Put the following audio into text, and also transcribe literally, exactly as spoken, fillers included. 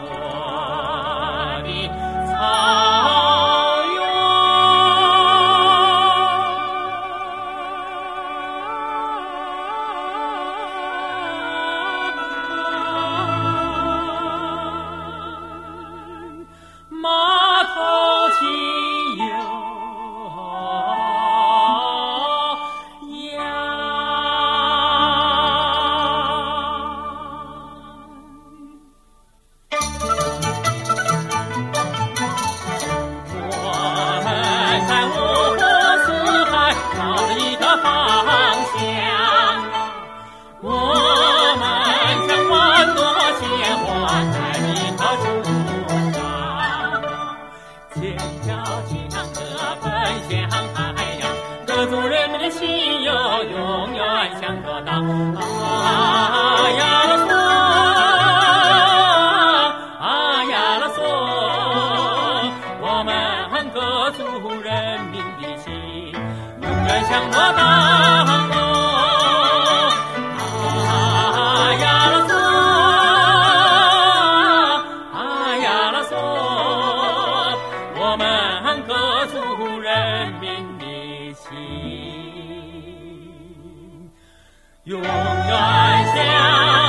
我的草原。马头琴有羊，我们在五湖四海朝着一个方向，我们像万朵鲜花在一条树上，千条江河奔向海洋，各族人民的心哟永远相得到。啊呀啦嗦，啊呀啦嗦，我们各族人民的心永远相得到。啊呀啦嗦，啊呀啦嗦，我们各族人民的心永远相